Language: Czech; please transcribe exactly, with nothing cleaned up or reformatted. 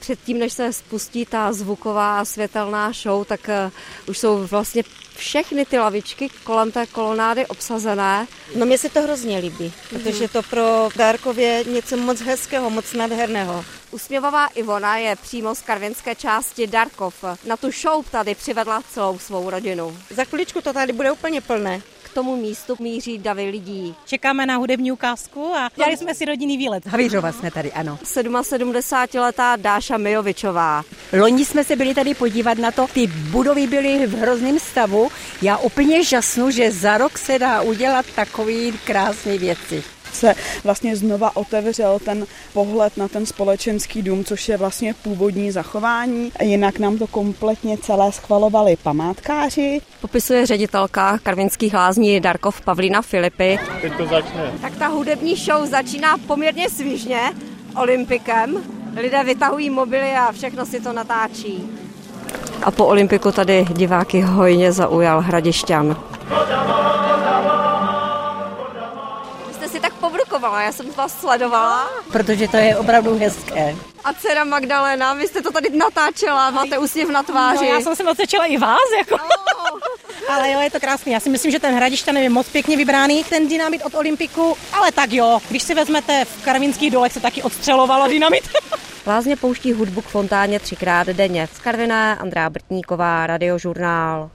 předtím, než se spustí ta zvuková světelná show, tak uh, už jsou vlastně všechny ty lavičky kolem té kolonády obsazené. No mně se to hrozně líbí, protože to pro Dárkově něco moc hezkého, moc nádherného. Usměvavá Ivona je přímo z karvinské části Dárkov. Na tu show tady přivedla celou svou rodinu. Za chviličku to tady bude úplně plné. K tomu místu míří davy lidí. Čekáme na hudební ukázku a dělali jsme si rodinný výlet. Havířova jsme tady, ano. sedmasedmdesátiletá Dáša Mijovičová. Loni jsme se byli tady podívat na to, ty budovy byly v hrozném stavu. Já úplně žasnu, že za rok se dá udělat takový krásné věci. Se vlastně znova otevřel ten pohled na ten společenský dům, což je vlastně původní zachování. Jinak nám to kompletně celé schvalovali památkáři. Popisuje ředitelka karvinských lázní Dárkov Pavlína Filipy. Teď to začne. Tak ta hudební show začíná poměrně svižně olympikem. Lidé vytahují mobily a všechno si to natáčí. A po olympiku tady diváky hojně zaujal Hradišťan. Si tak pobrukovala, já jsem vás sledovala. Protože to je opravdu hezké. A dcera Magdalena, vy jste to tady natáčela, máte úsměv na tváři. No, já jsem se natáčela i vás, jako. No. Ale jo, je to krásný. Já si myslím, že ten Hradišťan je moc pěkně vybraný, ten dynamit od Olympiku, ale tak jo, když si vezmete v karvinských dolech se taky odstřelovalo dynamit. Lázně pouští hudbu k fontáně třikrát denně. Z Karviné Andrea Brtníková, Radiožurnál.